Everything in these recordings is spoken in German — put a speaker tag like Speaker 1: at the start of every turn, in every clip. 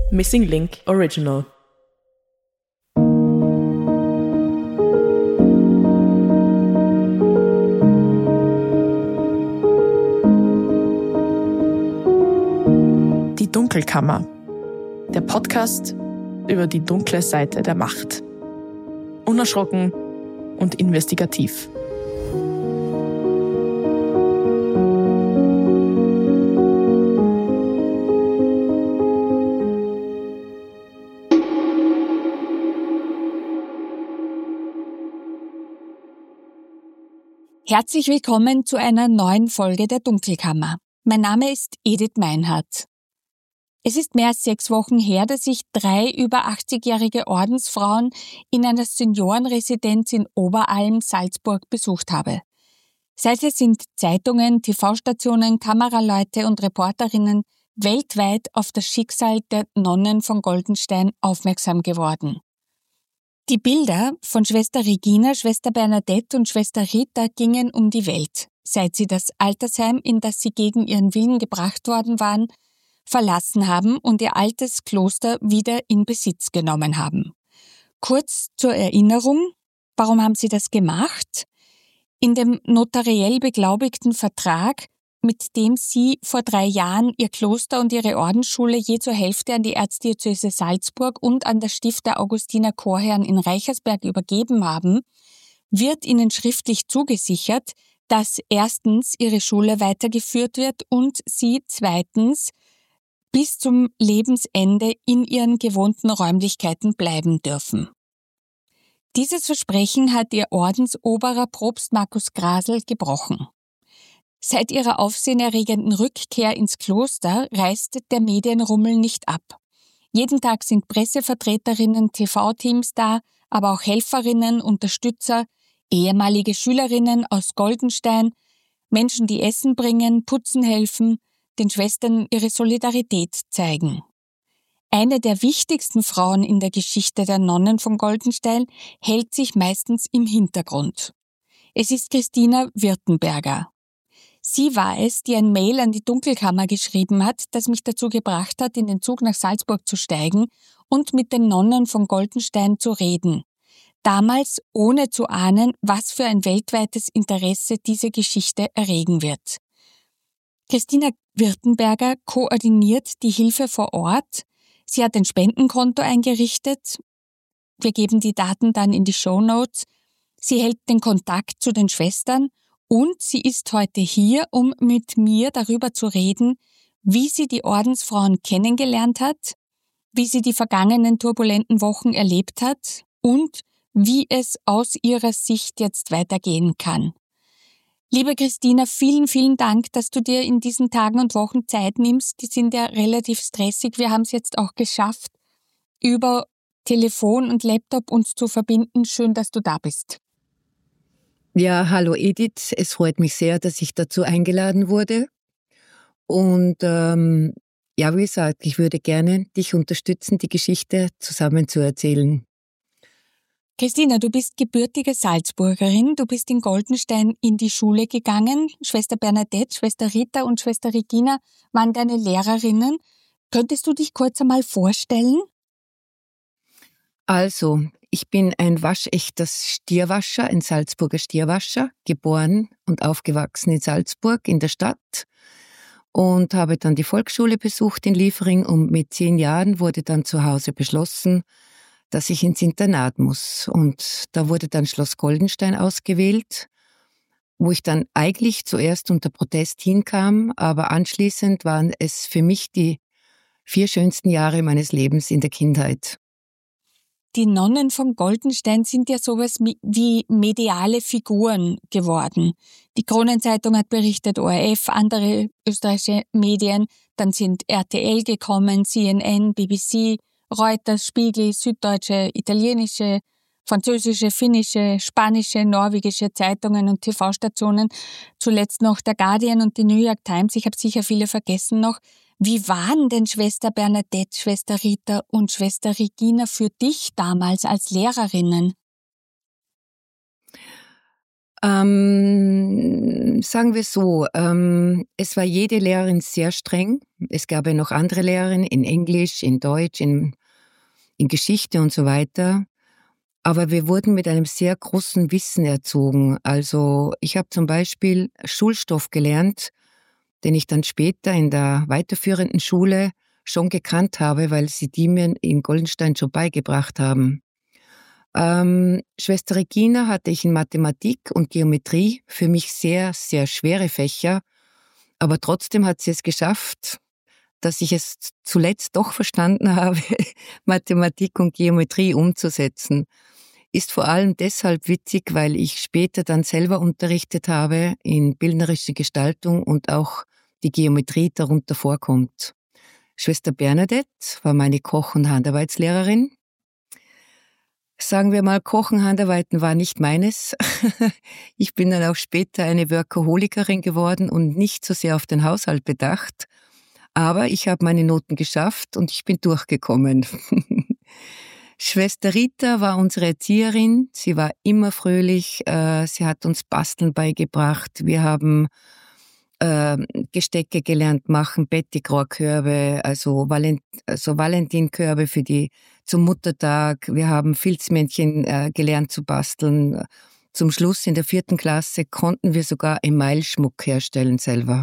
Speaker 1: Missing Link Original. Die Dunkelkammer. Der Podcast über die dunkle Seite der Macht. Unerschrocken und investigativ.
Speaker 2: Herzlich willkommen zu einer neuen Folge der Dunkelkammer. Mein Name ist Edith Meinhardt. Es ist mehr als 6 Wochen her, dass ich 3 über 80-jährige Ordensfrauen in einer Seniorenresidenz in Oberalm, Salzburg, besucht habe. Seither sind Zeitungen, TV-Stationen, Kameraleute und Reporterinnen weltweit auf das Schicksal der Nonnen von Goldenstein aufmerksam geworden. Die Bilder von Schwester Regina, Schwester Bernadette und Schwester Rita gingen um die Welt, seit sie das Altersheim, in das sie gegen ihren Willen gebracht worden waren, verlassen haben und ihr altes Kloster wieder in Besitz genommen haben. Kurz zur Erinnerung, warum haben sie das gemacht? In dem notariell beglaubigten Vertrag, mit dem sie vor 3 Jahren ihr Kloster und ihre Ordensschule je zur Hälfte an die Erzdiözese Salzburg und an das Stift der Augustiner Chorherren in Reichersberg übergeben haben, wird ihnen schriftlich zugesichert, dass erstens ihre Schule weitergeführt wird und sie zweitens bis zum Lebensende in ihren gewohnten Räumlichkeiten bleiben dürfen. Dieses Versprechen hat ihr Ordensoberer Propst Markus Grasel gebrochen. Seit ihrer aufsehenerregenden Rückkehr ins Kloster reißt der Medienrummel nicht ab. Jeden Tag sind Pressevertreterinnen, TV-Teams da, aber auch Helferinnen, Unterstützer, ehemalige Schülerinnen aus Goldenstein, Menschen, die Essen bringen, putzen helfen, den Schwestern ihre Solidarität zeigen. Eine der wichtigsten Frauen in der Geschichte der Nonnen von Goldenstein hält sich meistens im Hintergrund. Es ist Christina Wirtenberger. Sie war es, die ein Mail an die Dunkelkammer geschrieben hat, das mich dazu gebracht hat, in den Zug nach Salzburg zu steigen und mit den Nonnen von Goldenstein zu reden. Damals ohne zu ahnen, was für ein weltweites Interesse diese Geschichte erregen wird. Christina Wirtenberger koordiniert die Hilfe vor Ort. Sie hat ein Spendenkonto eingerichtet. Wir geben die Daten dann in die Shownotes. Sie hält den Kontakt zu den Schwestern. Und sie ist heute hier, um mit mir darüber zu reden, wie sie die Ordensfrauen kennengelernt hat, wie sie die vergangenen turbulenten Wochen erlebt hat und wie es aus ihrer Sicht jetzt weitergehen kann. Liebe Christina, vielen, vielen Dank, dass du dir in diesen Tagen und Wochen Zeit nimmst. Die sind ja relativ stressig. Wir haben es jetzt auch geschafft, über Telefon und Laptop uns zu verbinden. Schön, dass du da bist.
Speaker 3: Ja, hallo Edith, es freut mich sehr, dass ich dazu eingeladen wurde. Und ja, wie gesagt, ich würde gerne dich unterstützen, die Geschichte zusammen zu erzählen.
Speaker 2: Christina, du bist gebürtige Salzburgerin, du bist in Goldenstein in die Schule gegangen. Schwester Bernadette, Schwester Rita und Schwester Regina waren deine Lehrerinnen. Könntest du dich kurz einmal vorstellen?
Speaker 3: Also, ich bin ein waschechter Stierwascher, ein Salzburger Stierwascher, geboren und aufgewachsen in Salzburg in der Stadt und habe dann die Volksschule besucht in Liefering und mit 10 Jahren wurde dann zu Hause beschlossen, dass ich ins Internat muss. Und da wurde dann Schloss Goldenstein ausgewählt, wo ich dann eigentlich zuerst unter Protest hinkam, aber anschließend waren es für mich die 4 schönsten Jahre meines Lebens in der Kindheit.
Speaker 2: Die Nonnen von Goldenstein sind ja sowas wie mediale Figuren geworden. Die Kronenzeitung hat berichtet, ORF, andere österreichische Medien, dann sind RTL gekommen, CNN, BBC, Reuters, Spiegel, Süddeutsche, italienische, französische, finnische, spanische, norwegische Zeitungen und TV-Stationen, zuletzt noch der Guardian und die New York Times, ich habe sicher viele vergessen noch. Wie waren denn Schwester Bernadette, Schwester Rita und Schwester Regina für dich damals als Lehrerinnen?
Speaker 3: Sagen wir so, es war jede Lehrerin sehr streng. Es gab ja noch andere Lehrerinnen in Englisch, in Deutsch, in Geschichte und so weiter. Aber wir wurden mit einem sehr großen Wissen erzogen. Also ich habe zum Beispiel Schulstoff gelernt, den ich dann später in der weiterführenden Schule schon gekannt habe, weil sie die mir in Goldenstein schon beigebracht haben. Schwester Regina hatte ich in Mathematik und Geometrie, für mich sehr, sehr schwere Fächer, aber trotzdem hat sie es geschafft, dass ich es zuletzt doch verstanden habe, Mathematik und Geometrie umzusetzen. Ist vor allem deshalb witzig, weil ich später dann selber unterrichtet habe in bildnerische Gestaltung und auch die Geometrie darunter vorkommt. Schwester Bernadette war meine Koch- und Handarbeitslehrerin. Sagen wir mal, Kochen, Handarbeiten war nicht meines. Ich bin dann auch später eine Workaholikerin geworden und nicht so sehr auf den Haushalt bedacht. Aber ich habe meine Noten geschafft und ich bin durchgekommen. Schwester Rita war unsere Erzieherin. Sie war immer fröhlich. Sie hat uns Basteln beigebracht. Wir haben Gestecke gelernt machen, Bettigrohrkörbe, also Valentinkörbe zum Muttertag. Wir haben Filzmännchen gelernt zu basteln. Zum Schluss in der 4. Klasse konnten wir sogar Emailschmuck herstellen selber.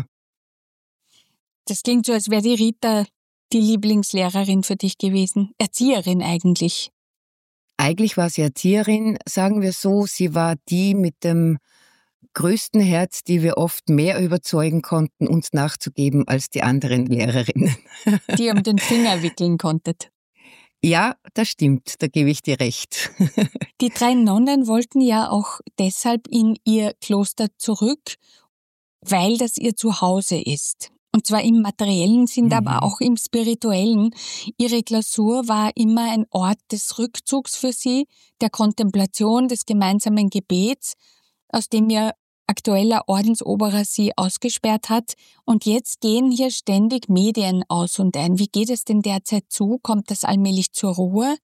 Speaker 2: Das klingt so, als wäre die Rita die Lieblingslehrerin für dich gewesen. Erzieherin eigentlich.
Speaker 3: Eigentlich war sie Erzieherin, sagen wir so. Sie war die mit dem größten Herz, die wir oft mehr überzeugen konnten, uns nachzugeben als die anderen Lehrerinnen.
Speaker 2: Die ihr um den Finger wickeln konntet.
Speaker 3: Ja, das stimmt, da gebe ich dir recht.
Speaker 2: Die 3 Nonnen wollten ja auch deshalb in ihr Kloster zurück, weil das ihr Zuhause ist. Und zwar im materiellen Sinn, aber auch im spirituellen. Ihre Klausur war immer ein Ort des Rückzugs für sie, der Kontemplation, des gemeinsamen Gebets, aus dem ihr aktueller Ordensoberer sie ausgesperrt hat. Und jetzt gehen hier ständig Medien aus und ein. Wie geht es denn derzeit zu? Kommt das allmählich zur Ruhe?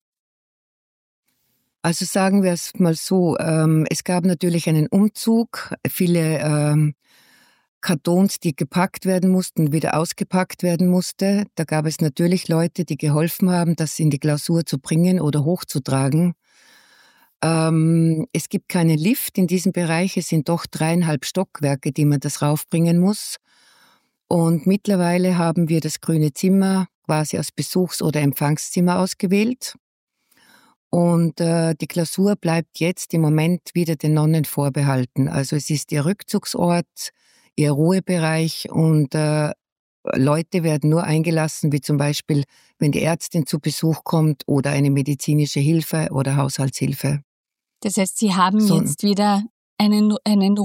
Speaker 3: Also sagen wir es mal so, es gab natürlich einen Umzug, viele Kartons, die gepackt werden mussten, wieder ausgepackt werden musste. Da gab es natürlich Leute, die geholfen haben, das in die Klausur zu bringen oder hochzutragen. Es gibt keinen Lift in diesem Bereich, es sind doch 3,5 Stockwerke, die man das raufbringen muss. Und mittlerweile haben wir das grüne Zimmer quasi als Besuchs- oder Empfangszimmer ausgewählt. Und die Klausur bleibt jetzt im Moment wieder den Nonnen vorbehalten. Also es ist ihr Rückzugsort, ihr Ruhebereich und Leute werden nur eingelassen, wie zum Beispiel, wenn die Ärztin zu Besuch kommt oder eine medizinische Hilfe oder Haushaltshilfe.
Speaker 2: Das heißt, Sie haben jetzt wieder eine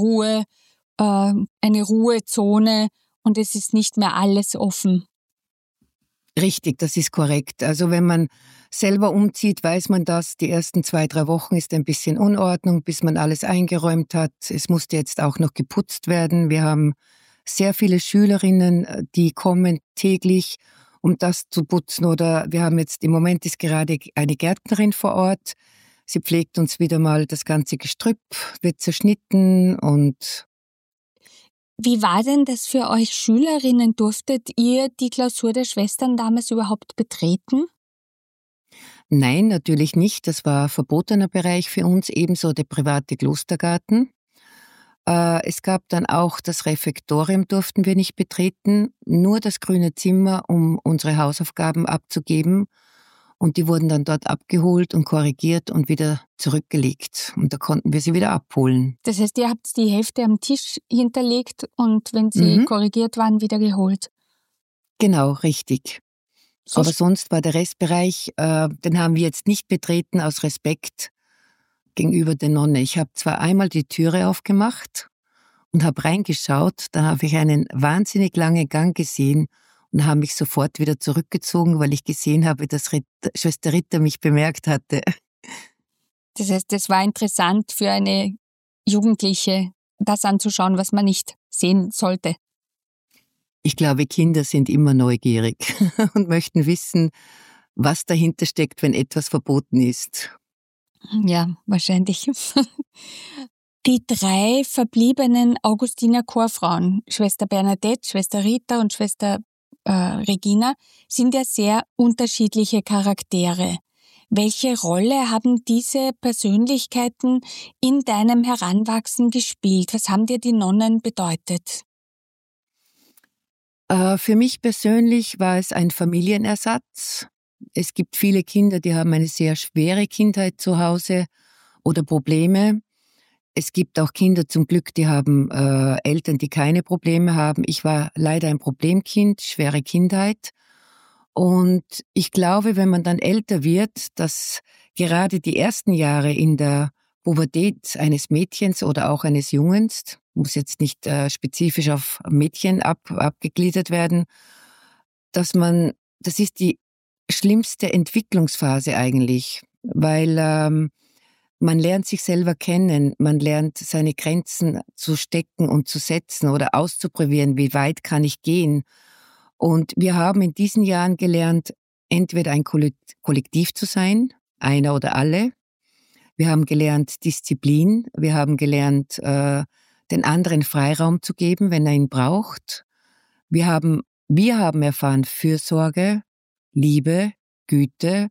Speaker 2: Ruhezone und es ist nicht mehr alles offen.
Speaker 3: Richtig, das ist korrekt. Also wenn man selber umzieht, weiß man das. Die ersten 2-3 Wochen ist ein bisschen Unordnung, bis man alles eingeräumt hat. Es musste jetzt auch noch geputzt werden. Wir haben sehr viele Schülerinnen, die kommen täglich, um das zu putzen. Oder wir haben jetzt, im Moment ist gerade eine Gärtnerin vor Ort. Sie pflegt uns wieder mal das ganze Gestrüpp, wird zerschnitten und...
Speaker 2: Wie war denn das für euch Schülerinnen? Durftet ihr die Klausur der Schwestern damals überhaupt betreten?
Speaker 3: Nein, natürlich nicht. Das war verbotener Bereich für uns, ebenso der private Klostergarten. Es gab dann auch das Refektorium durften wir nicht betreten, nur das grüne Zimmer, um unsere Hausaufgaben abzugeben. Und die wurden dann dort abgeholt und korrigiert und wieder zurückgelegt. Und da konnten wir sie wieder abholen.
Speaker 2: Das heißt, ihr habt die Hälfte am Tisch hinterlegt und wenn sie korrigiert waren, wieder geholt?
Speaker 3: Genau, richtig. Aber sonst war der Restbereich, den haben wir jetzt nicht betreten aus Respekt gegenüber der Nonne. Ich habe zwar einmal die Türe aufgemacht und habe reingeschaut, da habe ich einen wahnsinnig langen Gang gesehen und habe mich sofort wieder zurückgezogen, weil ich gesehen habe, dass Schwester Rita mich bemerkt hatte.
Speaker 2: Das heißt, es war interessant für eine Jugendliche, das anzuschauen, was man nicht sehen sollte.
Speaker 3: Ich glaube, Kinder sind immer neugierig und möchten wissen, was dahinter steckt, wenn etwas verboten ist.
Speaker 2: Ja, wahrscheinlich. Die 3 verbliebenen Augustiner Chorfrauen, Schwester Bernadette, Schwester Rita und Schwester Regina, sind ja sehr unterschiedliche Charaktere. Welche Rolle haben diese Persönlichkeiten in deinem Heranwachsen gespielt? Was haben dir die Nonnen bedeutet?
Speaker 3: Für mich persönlich war es ein Familienersatz. Es gibt viele Kinder, die haben eine sehr schwere Kindheit zu Hause oder Probleme. Es gibt auch Kinder zum Glück, die haben Eltern, die keine Probleme haben. Ich war leider ein Problemkind, schwere Kindheit. Und ich glaube, wenn man dann älter wird, dass gerade die ersten Jahre in der Pubertät eines Mädchens oder auch eines Jungens, muss jetzt nicht spezifisch auf Mädchen abgegliedert werden, das ist die schlimmste Entwicklungsphase eigentlich, weil man lernt sich selber kennen, man lernt seine Grenzen zu stecken und zu setzen oder auszuprobieren, wie weit kann ich gehen. Und wir haben in diesen Jahren gelernt, entweder ein Kollektiv zu sein, einer oder alle. Wir haben gelernt Disziplin, wir haben gelernt, den anderen Freiraum zu geben, wenn er ihn braucht. Wir haben erfahren Fürsorge, Liebe, Güte.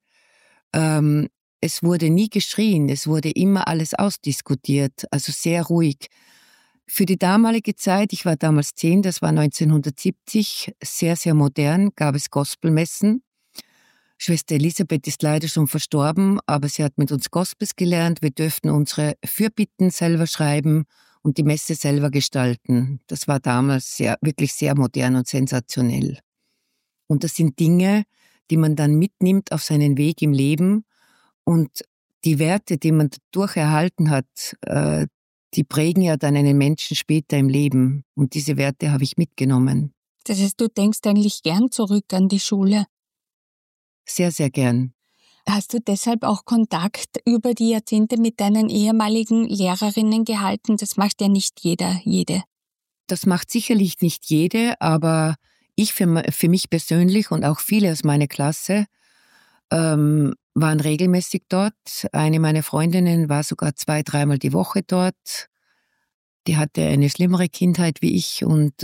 Speaker 3: Es wurde nie geschrien, es wurde immer alles ausdiskutiert, also sehr ruhig. Für die damalige Zeit, ich war damals 10, das war 1970, sehr, sehr modern, gab es Gospelmessen. Schwester Elisabeth ist leider schon verstorben, aber sie hat mit uns Gospels gelernt. Wir dürften unsere Fürbitten selber schreiben und die Messe selber gestalten. Das war damals wirklich sehr modern und sensationell. Und das sind Dinge, die man dann mitnimmt auf seinen Weg im Leben. Und die Werte, die man dadurch erhalten hat, die prägen ja dann einen Menschen später im Leben. Und diese Werte habe ich mitgenommen.
Speaker 2: Das heißt, du denkst eigentlich gern zurück an die Schule?
Speaker 3: Sehr, sehr gern.
Speaker 2: Hast du deshalb auch Kontakt über die Jahrzehnte mit deinen ehemaligen Lehrerinnen gehalten? Das macht ja nicht jede.
Speaker 3: Das macht sicherlich nicht jede, aber ich für mich persönlich und auch viele aus meiner Klasse waren regelmäßig dort. Eine meiner Freundinnen war sogar 2-3 Mal die Woche dort. Die hatte eine schlimmere Kindheit wie ich und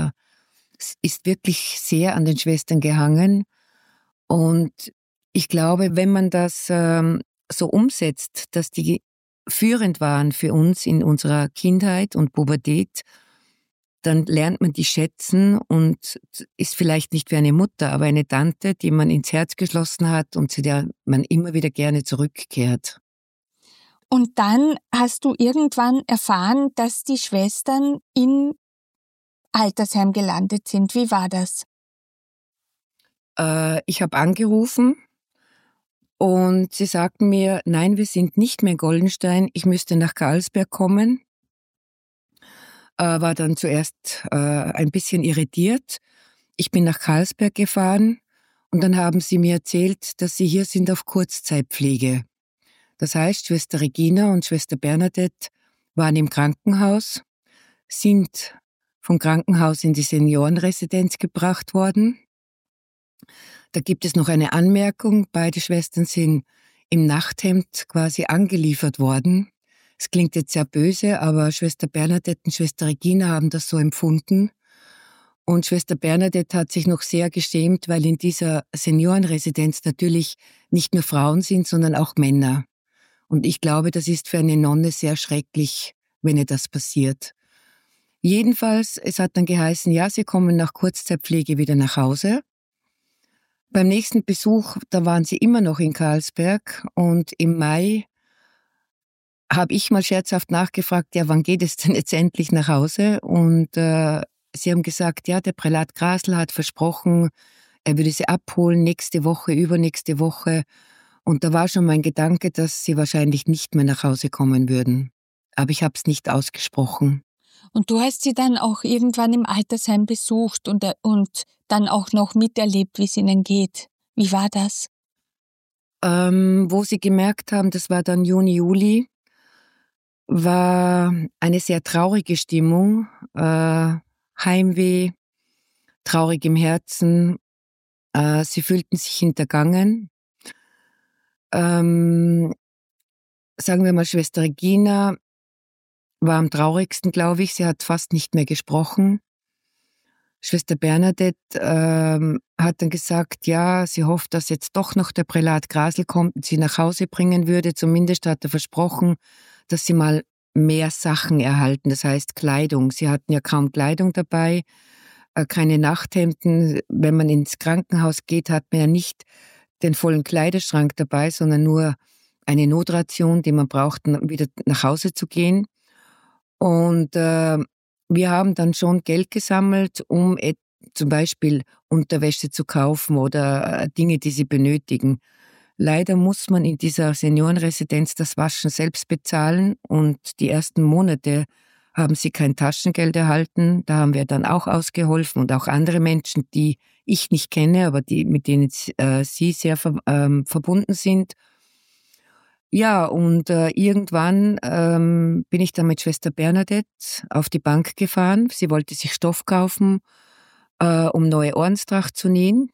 Speaker 3: ist wirklich sehr an den Schwestern gehangen. Und ich glaube, wenn man das so umsetzt, dass die führend waren für uns in unserer Kindheit und Pubertät, dann lernt man die schätzen und ist vielleicht nicht wie eine Mutter, aber eine Tante, die man ins Herz geschlossen hat und zu der man immer wieder gerne zurückkehrt.
Speaker 2: Und dann hast du irgendwann erfahren, dass die Schwestern im Altersheim gelandet sind. Wie war das?
Speaker 3: Ich habe angerufen und sie sagten mir, nein, wir sind nicht mehr in Goldenstein, ich müsste nach Karlsberg kommen. War dann zuerst ein bisschen irritiert. Ich bin nach Karlsberg gefahren und dann haben sie mir erzählt, dass sie hier sind auf Kurzzeitpflege. Das heißt, Schwester Regina und Schwester Bernadette waren im Krankenhaus, sind vom Krankenhaus in die Seniorenresidenz gebracht worden. Da gibt es noch eine Anmerkung, beide Schwestern sind im Nachthemd quasi angeliefert worden. Es klingt jetzt sehr böse, aber Schwester Bernadette und Schwester Regina haben das so empfunden. Und Schwester Bernadette hat sich noch sehr geschämt, weil in dieser Seniorenresidenz natürlich nicht nur Frauen sind, sondern auch Männer. Und ich glaube, das ist für eine Nonne sehr schrecklich, wenn ihr das passiert. Jedenfalls, es hat dann geheißen, ja, sie kommen nach Kurzzeitpflege wieder nach Hause. Beim nächsten Besuch, da waren sie immer noch in Karlsberg und im Mai habe ich mal scherzhaft nachgefragt, ja, wann geht es denn jetzt endlich nach Hause? Und sie haben gesagt, ja, der Prälat Grasl hat versprochen, er würde sie abholen nächste Woche, übernächste Woche. Und da war schon mein Gedanke, dass sie wahrscheinlich nicht mehr nach Hause kommen würden. Aber ich habe es nicht ausgesprochen.
Speaker 2: Und du hast sie dann auch irgendwann im Altersheim besucht und dann auch noch miterlebt, wie es ihnen geht. Wie war das?
Speaker 3: Wo sie gemerkt haben, das war dann Juni, Juli, war eine sehr traurige Stimmung, Heimweh, traurig im Herzen. Sie fühlten sich hintergangen. Sagen wir mal, Schwester Regina war am traurigsten, glaube ich. Sie hat fast nicht mehr gesprochen. Schwester Bernadette hat dann gesagt, ja, sie hofft, dass jetzt doch noch der Prälat Grasl kommt und sie nach Hause bringen würde. Zumindest hat er versprochen, dass sie mal mehr Sachen erhalten, das heißt Kleidung. Sie hatten ja kaum Kleidung dabei, keine Nachthemden. Wenn man ins Krankenhaus geht, hat man ja nicht den vollen Kleiderschrank dabei, sondern nur eine Notration, die man braucht, um wieder nach Hause zu gehen. Und wir haben dann schon Geld gesammelt, um zum Beispiel Unterwäsche zu kaufen oder Dinge, die sie benötigen. Leider muss man in dieser Seniorenresidenz das Waschen selbst bezahlen und die ersten Monate haben sie kein Taschengeld erhalten. Da haben wir dann auch ausgeholfen und auch andere Menschen, die ich nicht kenne, aber mit denen sie sehr verbunden sind. Ja, und irgendwann bin ich dann mit Schwester Bernadette auf die Bank gefahren. Sie wollte sich Stoff kaufen, um neue Ordenstracht zu nähen.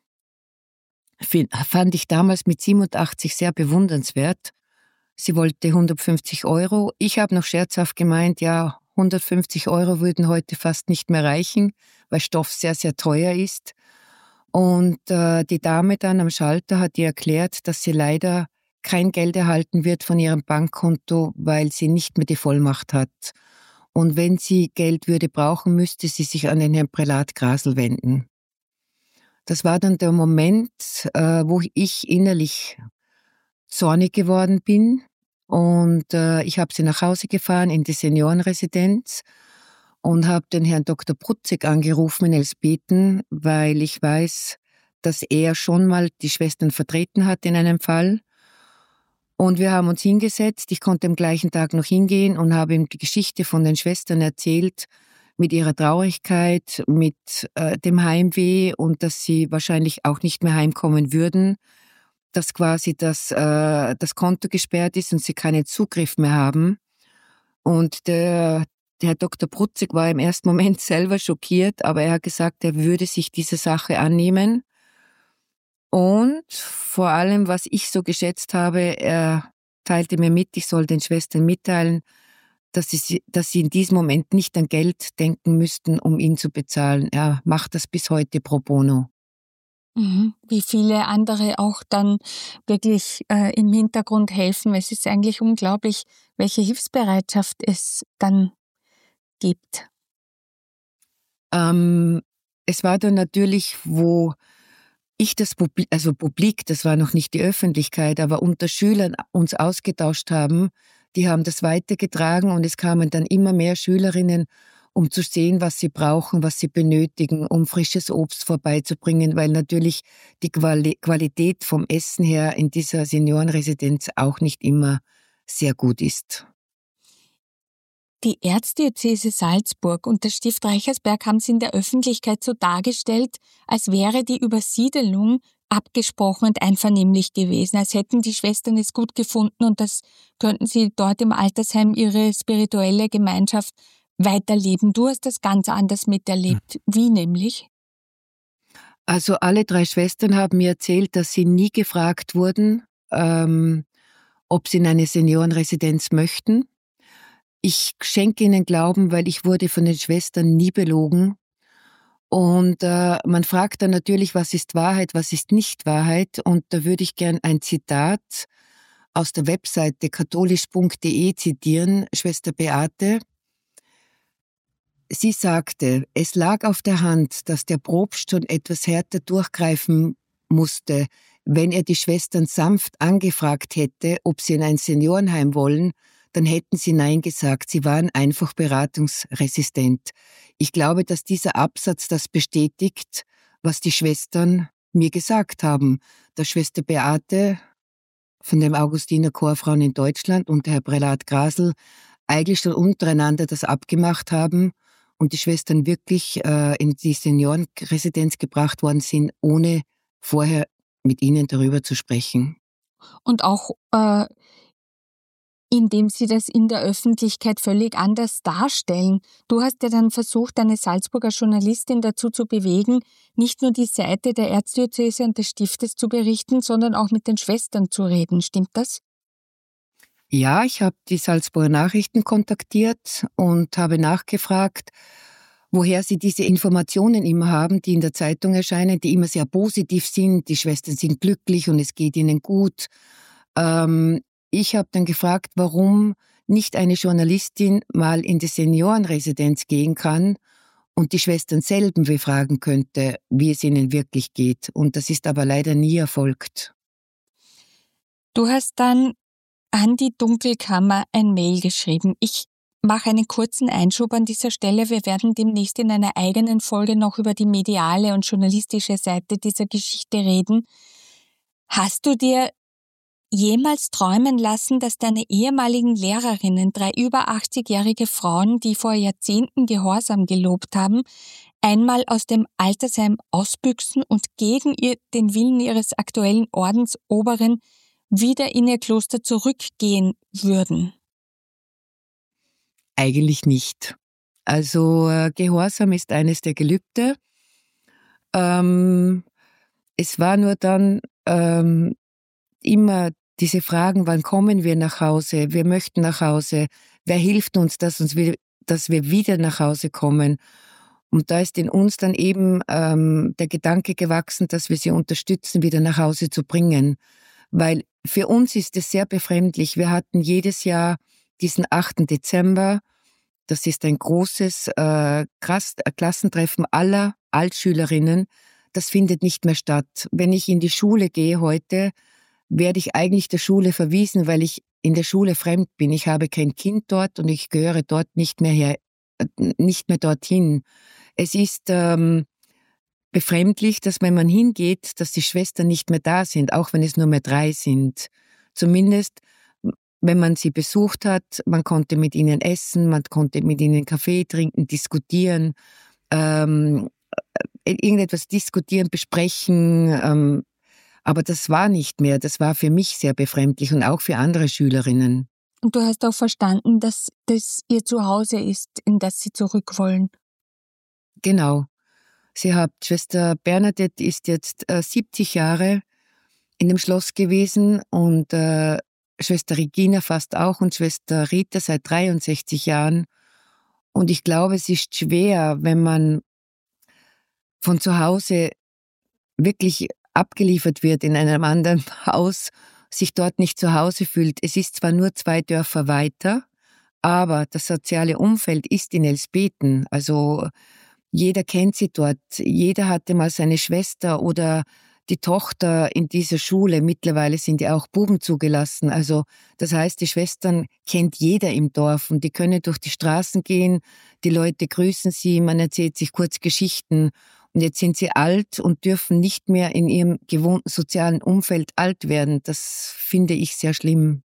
Speaker 3: Fand ich damals mit 87 sehr bewundernswert. Sie wollte 150 Euro. Ich habe noch scherzhaft gemeint, ja, 150 Euro würden heute fast nicht mehr reichen, weil Stoff sehr, sehr teuer ist. Und die Dame dann am Schalter hat ihr erklärt, dass sie leider kein Geld erhalten wird von ihrem Bankkonto, weil sie nicht mehr die Vollmacht hat. Und wenn sie Geld würde brauchen, müsste sie sich an den Herrn Prälat Grasl wenden. Das war dann der Moment, wo ich innerlich zornig geworden bin. Und ich habe sie nach Hause gefahren in die Seniorenresidenz und habe den Herrn Dr. Prutzig angerufen in Elsbeten, weil ich weiß, dass er schon mal die Schwestern vertreten hat in einem Fall. Und wir haben uns hingesetzt. Ich konnte am gleichen Tag noch hingehen und habe ihm die Geschichte von den Schwestern erzählt, mit ihrer Traurigkeit, mit dem Heimweh und dass sie wahrscheinlich auch nicht mehr heimkommen würden, dass quasi das Konto gesperrt ist und sie keinen Zugriff mehr haben. Und der Herr Dr. Prutzig war im ersten Moment selber schockiert, aber er hat gesagt, er würde sich dieser Sache annehmen. Und vor allem, was ich so geschätzt habe, er teilte mir mit, ich soll den Schwestern mitteilen, dass sie in diesem Moment nicht an Geld denken müssten, um ihn zu bezahlen. Er macht das bis heute pro bono.
Speaker 2: Wie viele andere auch dann wirklich im Hintergrund helfen. Es ist eigentlich unglaublich, welche Hilfsbereitschaft es dann gibt.
Speaker 3: Es war dann natürlich, wo ich das Publik, das war noch nicht die Öffentlichkeit, aber unter Schülern uns ausgetauscht haben, die haben das weitergetragen und es kamen dann immer mehr Schülerinnen, um zu sehen, was sie brauchen, was sie benötigen, um frisches Obst vorbeizubringen, weil natürlich die Qualität vom Essen her in dieser Seniorenresidenz auch nicht immer sehr gut ist.
Speaker 2: Die Erzdiözese Salzburg und der Stift Reichersberg haben es in der Öffentlichkeit so dargestellt, als wäre die Übersiedelung abgesprochen und einvernehmlich gewesen, als hätten die Schwestern es gut gefunden und das könnten sie dort im Altersheim ihre spirituelle Gemeinschaft weiterleben. Du hast das ganz anders miterlebt. Wie nämlich?
Speaker 3: Also alle 3 Schwestern haben mir erzählt, dass sie nie gefragt wurden, ob sie in eine Seniorenresidenz möchten. Ich schenke ihnen Glauben, weil ich wurde von den Schwestern nie belogen. Und man fragt dann natürlich, was ist Wahrheit, was ist nicht Wahrheit. Und da würde ich gern ein Zitat aus der Webseite katholisch.de zitieren, Schwester Beate. Sie sagte, es lag auf der Hand, dass der Propst schon etwas härter durchgreifen musste, wenn er die Schwestern sanft angefragt hätte, ob sie in ein Seniorenheim wollen, dann hätten sie Nein gesagt. Sie waren einfach beratungsresistent. Ich glaube, dass dieser Absatz das bestätigt, was die Schwestern mir gesagt haben. Der Schwester Beate von dem Augustiner Chorfrauen in Deutschland und der Herr Prälat Grasl eigentlich schon untereinander das abgemacht haben und die Schwestern wirklich in die Seniorenresidenz gebracht worden sind, ohne vorher mit ihnen darüber zu sprechen.
Speaker 2: Und auch indem sie das in der Öffentlichkeit völlig anders darstellen. Du hast ja dann versucht, eine Salzburger Journalistin dazu zu bewegen, nicht nur die Seite der Erzdiözese und des Stiftes zu berichten, sondern auch mit den Schwestern zu reden. Stimmt das?
Speaker 3: Ja, ich habe die Salzburger Nachrichten kontaktiert und habe nachgefragt, woher sie diese Informationen immer haben, die in der Zeitung erscheinen, die immer sehr positiv sind. Die Schwestern sind glücklich und es geht ihnen gut. Ich habe dann gefragt, warum nicht eine Journalistin mal in die Seniorenresidenz gehen kann und die Schwestern selber befragen könnte, wie es ihnen wirklich geht. Und das ist aber leider nie erfolgt.
Speaker 2: Du hast dann an die Dunkelkammer ein Mail geschrieben. Ich mache einen kurzen Einschub an dieser Stelle. Wir werden demnächst in einer eigenen Folge noch über die mediale und journalistische Seite dieser Geschichte reden. Hast du dir jemals träumen lassen, dass deine ehemaligen Lehrerinnen, 3 über 80-jährige Frauen, die vor Jahrzehnten Gehorsam gelobt haben, einmal aus dem Altersheim ausbüchsen und gegen den Willen ihres aktuellen Ordensoberen wieder in ihr Kloster zurückgehen würden?
Speaker 3: Eigentlich nicht. Also Gehorsam ist eines der Gelübde. Es war nur dann immer diese Fragen, wann kommen wir nach Hause? Wir möchten nach Hause. Wer hilft uns, dass wir wieder nach Hause kommen? Und da ist in uns dann eben der Gedanke gewachsen, dass wir sie unterstützen, wieder nach Hause zu bringen. Weil für uns ist es sehr befremdlich. Wir hatten jedes Jahr diesen 8. Dezember. Das ist ein großes Klassentreffen aller Altschülerinnen. Das findet nicht mehr statt. Wenn ich in die Schule gehe heute, werde ich eigentlich der Schule verwiesen, weil ich in der Schule fremd bin. Ich habe kein Kind dort und ich gehöre dort nicht mehr dorthin. Es ist befremdlich, dass wenn man hingeht, dass die Schwestern nicht mehr da sind, auch wenn es nur mehr 3 sind. Zumindest, wenn man sie besucht hat, man konnte mit ihnen essen, man konnte mit ihnen Kaffee trinken, diskutieren, irgendetwas diskutieren, besprechen, aber das war nicht mehr. Das war für mich sehr befremdlich und auch für andere Schülerinnen.
Speaker 2: Und du hast auch verstanden, dass das ihr Zuhause ist, in das sie zurück wollen.
Speaker 3: Genau. Schwester Bernadette ist jetzt 70 Jahre in dem Schloss gewesen und Schwester Regina fast auch und Schwester Rita seit 63 Jahren. Und ich glaube, es ist schwer, wenn man von zu Hause wirklich abgeliefert wird in einem anderen Haus, sich dort nicht zu Hause fühlt. Es ist zwar nur 2 Dörfer weiter, aber das soziale Umfeld ist in Elsbeten. Also jeder kennt sie dort. Jeder hatte mal seine Schwester oder die Tochter in dieser Schule. Mittlerweile sind ja auch Buben zugelassen. Also das heißt, die Schwestern kennt jeder im Dorf und die können durch die Straßen gehen. Die Leute grüßen sie, man erzählt sich kurz Geschichten. Und jetzt sind sie alt und dürfen nicht mehr in ihrem gewohnten sozialen Umfeld alt werden. Das finde ich sehr schlimm.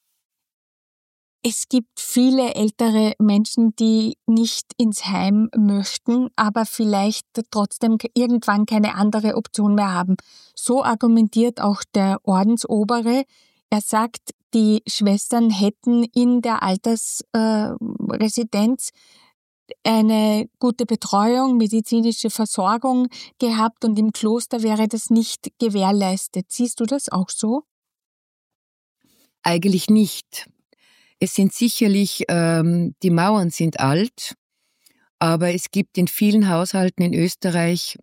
Speaker 2: Es gibt viele ältere Menschen, die nicht ins Heim möchten, aber vielleicht trotzdem irgendwann keine andere Option mehr haben. So argumentiert auch der Ordensobere. Er sagt, die Schwestern hätten in der Altersresidenz eine gute Betreuung, medizinische Versorgung gehabt und im Kloster wäre das nicht gewährleistet. Siehst du das auch so?
Speaker 3: Eigentlich nicht. Es sind sicherlich, die Mauern sind alt, aber es gibt in vielen Haushalten in Österreich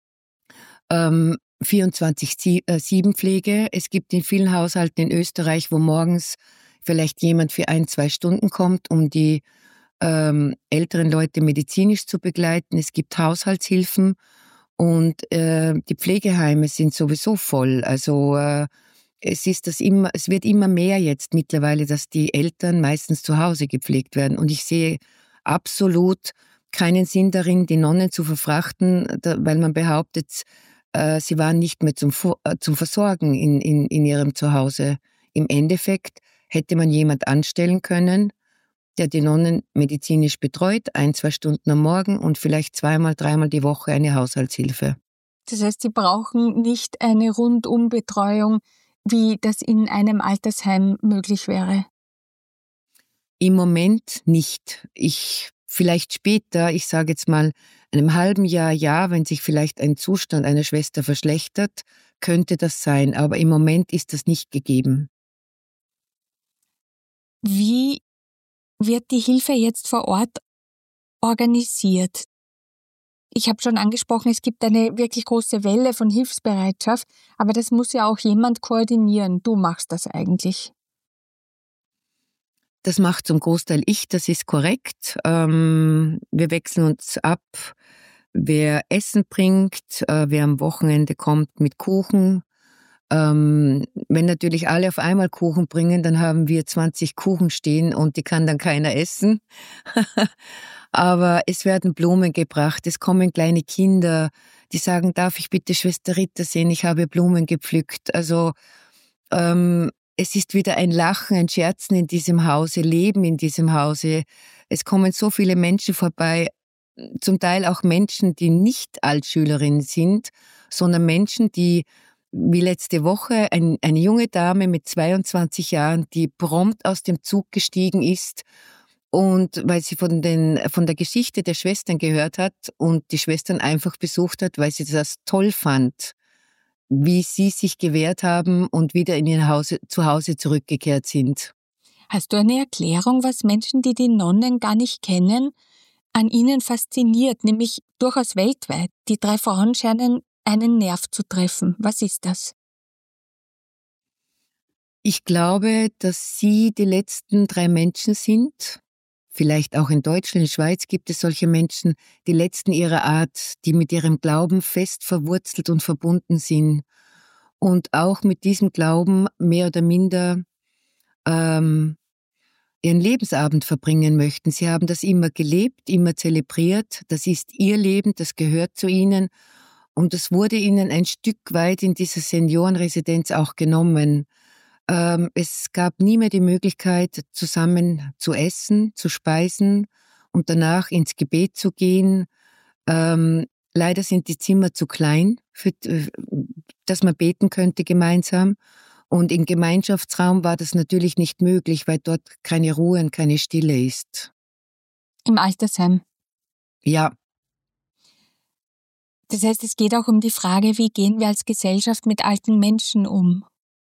Speaker 3: 24/7-Pflege. Es gibt in vielen Haushalten in Österreich, wo morgens vielleicht jemand für 1-2 Stunden kommt, um die älteren Leute medizinisch zu begleiten. Es gibt Haushaltshilfen und die Pflegeheime sind sowieso voll. Also es wird immer mehr jetzt mittlerweile, dass die Eltern meistens zu Hause gepflegt werden. Und ich sehe absolut keinen Sinn darin, die Nonnen zu verfrachten, weil man behauptet, sie waren nicht mehr zum Versorgen in ihrem Zuhause. Im Endeffekt hätte man jemand anstellen können, der die Nonnen medizinisch betreut, 1-2 Stunden am Morgen und vielleicht 2-3 die Woche eine Haushaltshilfe.
Speaker 2: Das heißt, sie brauchen nicht eine Rundumbetreuung, wie das in einem Altersheim möglich wäre?
Speaker 3: Im Moment nicht. Vielleicht später, ich sage jetzt mal einem halben Jahr, ja, wenn sich vielleicht ein Zustand einer Schwester verschlechtert, könnte das sein, aber im Moment ist das nicht gegeben.
Speaker 2: Wie wird die Hilfe jetzt vor Ort organisiert? Ich habe schon angesprochen, es gibt eine wirklich große Welle von Hilfsbereitschaft, aber das muss ja auch jemand koordinieren. Du machst das eigentlich.
Speaker 3: Das macht zum Großteil ich, das ist korrekt. Wir wechseln uns ab, wer Essen bringt, wer am Wochenende kommt mit Kuchen. Wenn natürlich alle auf einmal Kuchen bringen, dann haben wir 20 Kuchen stehen und die kann dann keiner essen. Aber es werden Blumen gebracht, es kommen kleine Kinder, die sagen, darf ich bitte Schwester Rita sehen, ich habe Blumen gepflückt. Also es ist wieder ein Lachen, ein Scherzen in diesem Hause, Leben in diesem Hause. Es kommen so viele Menschen vorbei, zum Teil auch Menschen, die nicht Altschülerinnen sind, sondern Menschen, die, wie letzte Woche, eine junge Dame mit 22 Jahren, die prompt aus dem Zug gestiegen ist und weil sie von der Geschichte der Schwestern gehört hat und die Schwestern einfach besucht hat, weil sie das toll fand, wie sie sich gewehrt haben und wieder in ihr Zuhause zurückgekehrt sind.
Speaker 2: Hast du eine Erklärung, was Menschen, die die Nonnen gar nicht kennen, an ihnen fasziniert, nämlich durchaus weltweit? Die 3 Frauen scheinen einen Nerv zu treffen. Was ist das?
Speaker 3: Ich glaube, dass sie die letzten 3 Menschen sind. Vielleicht auch in Deutschland, in der Schweiz gibt es solche Menschen, die letzten ihrer Art, die mit ihrem Glauben fest verwurzelt und verbunden sind und auch mit diesem Glauben mehr oder minder ihren Lebensabend verbringen möchten. Sie haben das immer gelebt, immer zelebriert. Das ist ihr Leben, das gehört zu ihnen und das wurde ihnen ein Stück weit in dieser Seniorenresidenz auch genommen. Es gab nie mehr die Möglichkeit, zusammen zu essen, zu speisen und danach ins Gebet zu gehen. Leider sind die Zimmer zu klein, dass man beten könnte gemeinsam. Und im Gemeinschaftsraum war das natürlich nicht möglich, weil dort keine Ruhe und keine Stille ist.
Speaker 2: Im Altersheim.
Speaker 3: Ja.
Speaker 2: Das heißt, es geht auch um die Frage, wie gehen wir als Gesellschaft mit alten Menschen um?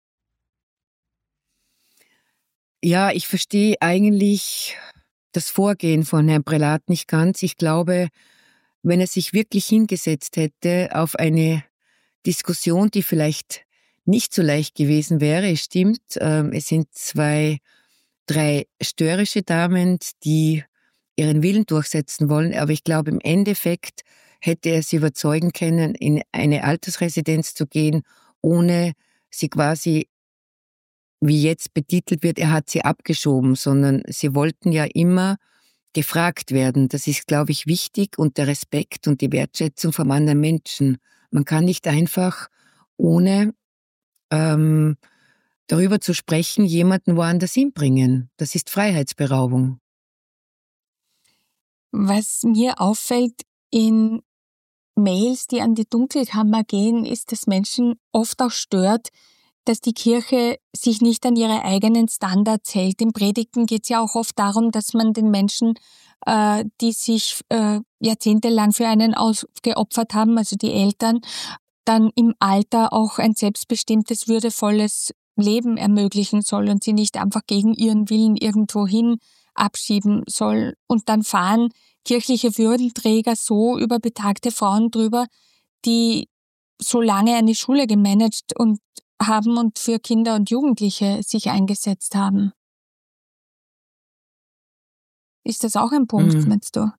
Speaker 3: Ja, ich verstehe eigentlich das Vorgehen von Herrn Prälat nicht ganz. Ich glaube, wenn er sich wirklich hingesetzt hätte auf eine Diskussion, die vielleicht nicht so leicht gewesen wäre, es stimmt, es sind 2, 3 störrische Damen, die ihren Willen durchsetzen wollen, aber ich glaube, im Endeffekt hätte er sie überzeugen können, in eine Altersresidenz zu gehen, ohne sie quasi, wie jetzt betitelt wird, er hat sie abgeschoben, sondern sie wollten ja immer gefragt werden. Das ist, glaube ich, wichtig und der Respekt und die Wertschätzung vom anderen Menschen. Man kann nicht einfach, ohne darüber zu sprechen, jemanden woanders hinbringen. Das ist Freiheitsberaubung.
Speaker 2: Was mir auffällt in Mails, die an die Dunkelkammer gehen, ist, dass Menschen oft auch stört, dass die Kirche sich nicht an ihre eigenen Standards hält. Im Predigten geht es ja auch oft darum, dass man den Menschen, die sich jahrzehntelang für einen aufgeopfert haben, also die Eltern, dann im Alter auch ein selbstbestimmtes, würdevolles Leben ermöglichen soll und sie nicht einfach gegen ihren Willen irgendwohin abschieben soll. Und dann fahren kirchliche Würdenträger so über betagte Frauen drüber, die so lange eine Schule gemanagt und haben und für Kinder und Jugendliche sich eingesetzt haben. Ist das auch ein Punkt, meinst du?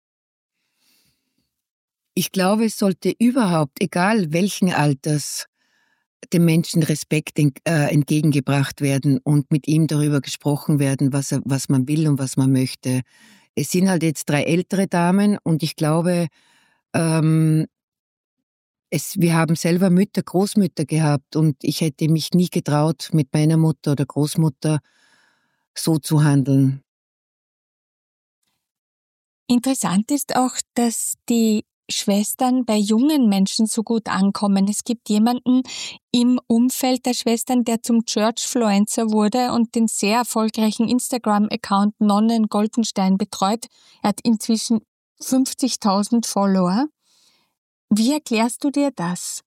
Speaker 3: Ich glaube, es sollte überhaupt, egal welchen Alters, dem Menschen Respekt entgegengebracht werden und mit ihm darüber gesprochen werden, was man will und was man möchte. Es sind halt jetzt 3 ältere Damen und ich glaube, wir haben selber Mütter, Großmütter gehabt und ich hätte mich nie getraut, mit meiner Mutter oder Großmutter so zu handeln.
Speaker 2: Interessant ist auch, dass die Schwestern bei jungen Menschen so gut ankommen. Es gibt jemanden im Umfeld der Schwestern, der zum Churchfluencer wurde und den sehr erfolgreichen Instagram-Account Nonnen Goldenstein betreut. Er hat inzwischen 50.000 Follower. Wie erklärst du dir das?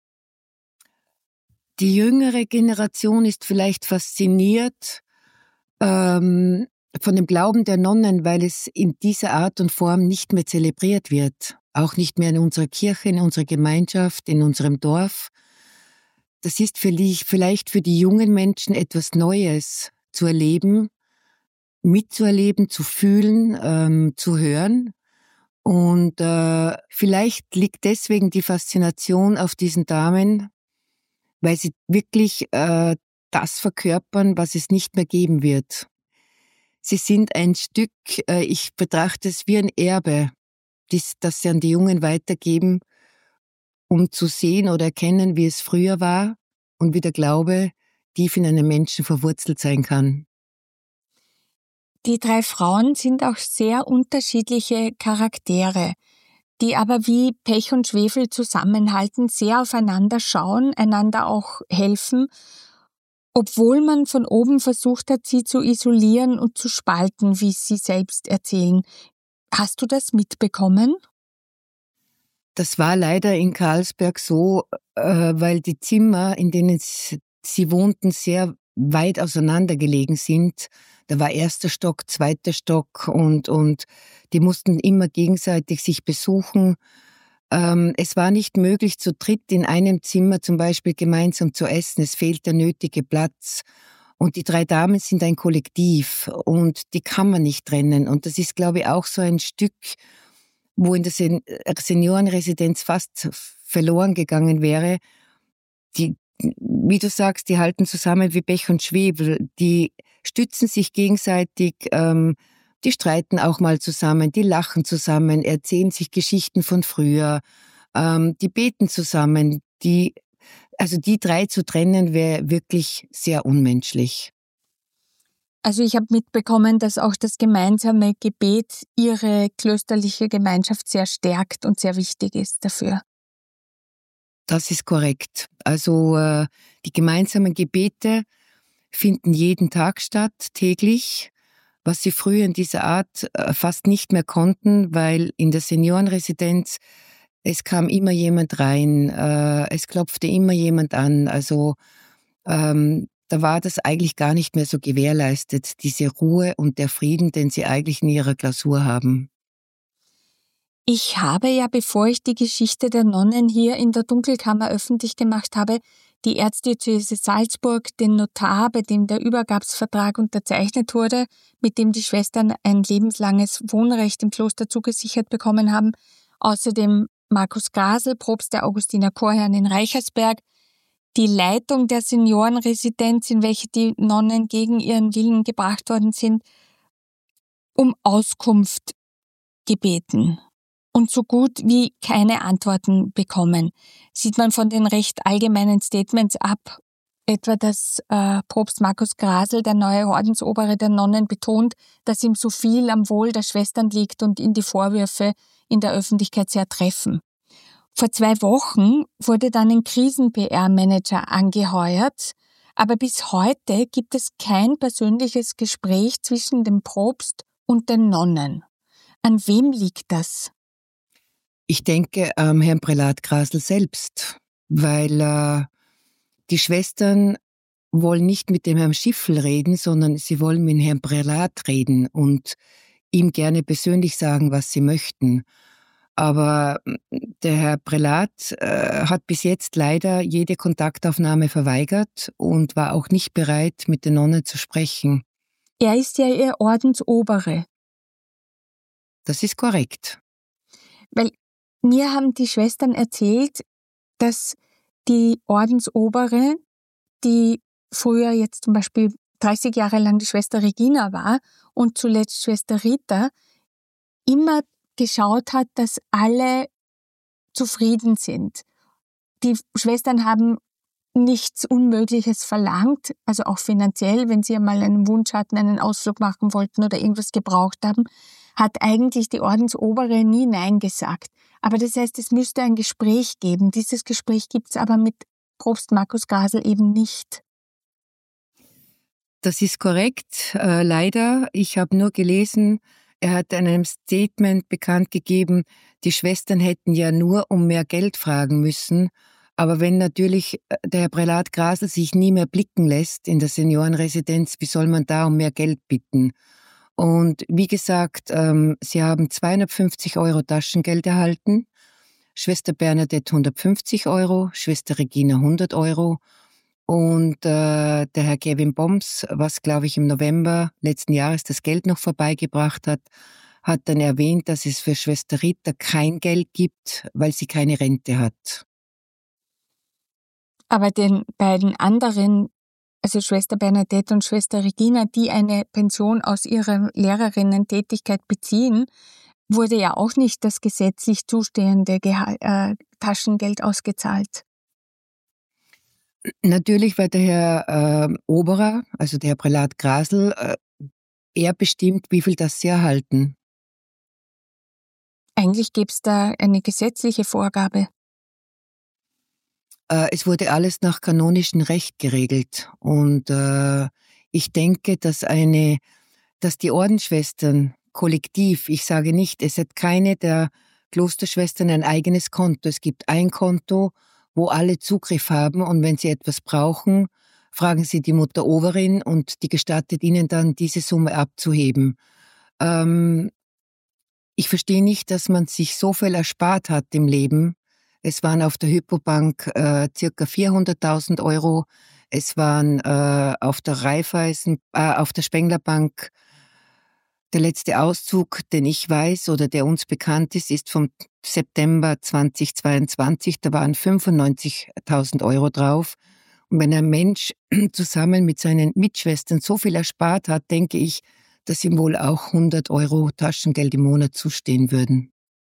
Speaker 3: Die jüngere Generation ist vielleicht fasziniert Von dem Glauben der Nonnen, weil es in dieser Art und Form nicht mehr zelebriert wird. Auch nicht mehr in unserer Kirche, in unserer Gemeinschaft, in unserem Dorf. Das ist vielleicht für die jungen Menschen etwas Neues zu erleben, mitzuerleben, zu fühlen, zu hören. Und vielleicht liegt deswegen die Faszination auf diesen Damen, weil sie wirklich das verkörpern, was es nicht mehr geben wird. Sie sind ein Stück, ich betrachte es wie ein Erbe, das sie an die Jungen weitergeben, um zu sehen oder erkennen, wie es früher war und wie der Glaube tief in einem Menschen verwurzelt sein kann.
Speaker 2: Die 3 Frauen sind auch sehr unterschiedliche Charaktere, die aber wie Pech und Schwefel zusammenhalten, sehr aufeinander schauen, einander auch helfen, obwohl man von oben versucht hat, sie zu isolieren und zu spalten, wie sie selbst erzählen. Hast du das mitbekommen?
Speaker 3: Das war leider in Carlsberg so, weil die Zimmer, in denen sie wohnten, sehr weit auseinander gelegen sind. Da war 1. Stock, 2. Stock und die mussten immer gegenseitig sich besuchen. Es war nicht möglich, zu dritt in einem Zimmer zum Beispiel gemeinsam zu essen. Es fehlt der nötige Platz. Und die 3 Damen sind ein Kollektiv und die kann man nicht trennen. Und das ist, glaube ich, auch so ein Stück, wo in der Seniorenresidenz fast verloren gegangen wäre. Wie du sagst, die halten zusammen wie Pech und Schwefel. Die stützen sich gegenseitig, die streiten auch mal zusammen, die lachen zusammen, erzählen sich Geschichten von früher, die beten zusammen. Also die 3 zu trennen, wäre wirklich sehr unmenschlich.
Speaker 2: Also ich habe mitbekommen, dass auch das gemeinsame Gebet ihre klösterliche Gemeinschaft sehr stärkt und sehr wichtig ist dafür.
Speaker 3: Das ist korrekt. Also die gemeinsamen Gebete finden jeden Tag statt, täglich, was sie früher in dieser Art fast nicht mehr konnten, weil in der Seniorenresidenz es kam immer jemand rein, es klopfte immer jemand an. Also da war das eigentlich gar nicht mehr so gewährleistet, diese Ruhe und der Frieden, den sie eigentlich in ihrer Klausur haben.
Speaker 2: Ich habe ja, bevor ich die Geschichte der Nonnen hier in der Dunkelkammer öffentlich gemacht habe, die Erzdiözese Salzburg, den Notar, bei dem der Übergabsvertrag unterzeichnet wurde, mit dem die Schwestern ein lebenslanges Wohnrecht im Kloster zugesichert bekommen haben, außerdem Markus Grasel, Propst der Augustiner Chorherren in Reichersberg, die Leitung der Seniorenresidenz, in welche die Nonnen gegen ihren Willen gebracht worden sind, um Auskunft gebeten und so gut wie keine Antworten bekommen. Sieht man von den recht allgemeinen Statements ab, etwa dass Propst Markus Grasel, der neue Ordensobere der Nonnen, betont, dass ihm so viel am Wohl der Schwestern liegt und ihn die Vorwürfe in der Öffentlichkeit sehr treffen. Vor 2 Wochen wurde dann ein Krisen-PR-Manager angeheuert, aber bis heute gibt es kein persönliches Gespräch zwischen dem Propst und den Nonnen. An wem liegt das?
Speaker 3: Ich denke am Herrn Prälat Grasel selbst, weil die Schwestern wollen nicht mit dem Herrn Schiffel reden, sondern sie wollen mit dem Herrn Prälat reden und ihm gerne persönlich sagen, was sie möchten. Aber der Herr Prälat hat bis jetzt leider jede Kontaktaufnahme verweigert und war auch nicht bereit, mit den Nonnen zu sprechen.
Speaker 2: Er ist ja ihr Ordensobere.
Speaker 3: Das ist korrekt.
Speaker 2: Weil mir haben die Schwestern erzählt, dass die Ordensobere, die früher jetzt zum Beispiel 30 Jahre lang die Schwester Regina war und zuletzt Schwester Rita, immer geschaut hat, dass alle zufrieden sind. Die Schwestern haben nichts Unmögliches verlangt, also auch finanziell, wenn sie einmal einen Wunsch hatten, einen Ausflug machen wollten oder irgendwas gebraucht haben, hat eigentlich die Ordensobere nie Nein gesagt. Aber das heißt, es müsste ein Gespräch geben. Dieses Gespräch gibt es aber mit Propst Markus Grasel eben nicht.
Speaker 3: Das ist korrekt, leider. Ich habe nur gelesen, er hat in einem Statement bekannt gegeben, die Schwestern hätten ja nur um mehr Geld fragen müssen, Aber wenn natürlich der Herr Prälat Grasl sich nie mehr blicken lässt in der Seniorenresidenz, wie soll man da um mehr Geld bitten? Und wie gesagt, sie haben 250 € Taschengeld erhalten, Schwester Bernadette 150 €, Schwester Regina 100 € und der Herr Kevin Boms, was glaube ich im November letzten Jahres das Geld noch vorbeigebracht hat, hat dann erwähnt, dass es für Schwester Rita kein Geld gibt, weil sie keine Rente hat.
Speaker 2: Aber den beiden anderen, also Schwester Bernadette und Schwester Regina, die eine Pension aus ihrer Lehrerinnen-Tätigkeit beziehen, wurde ja auch nicht das gesetzlich zustehende Taschengeld ausgezahlt.
Speaker 3: Natürlich, weil der Herr Oberer, also der Herr Prälat Grasl, er bestimmt, wie viel das sie erhalten.
Speaker 2: Eigentlich gäbe es da eine gesetzliche Vorgabe.
Speaker 3: Es wurde alles nach kanonischem Recht geregelt. Und ich denke, dass die Ordensschwestern kollektiv, ich sage nicht, es hat keine der Klosterschwestern ein eigenes Konto. Es gibt ein Konto, wo alle Zugriff haben und wenn sie etwas brauchen, fragen sie die Mutter Oberin und die gestattet ihnen dann, diese Summe abzuheben. Ich verstehe nicht, dass man sich so viel erspart hat im Leben. Es waren auf der Hypobank circa 400.000 €. Es waren auf der auf der Spenglerbank, der letzte Auszug, den ich weiß oder der uns bekannt ist vom September 2022. Da waren 95.000 € drauf. Und wenn ein Mensch zusammen mit seinen Mitschwestern so viel erspart hat, denke ich, dass ihm wohl auch 100 € Taschengeld im Monat zustehen würden.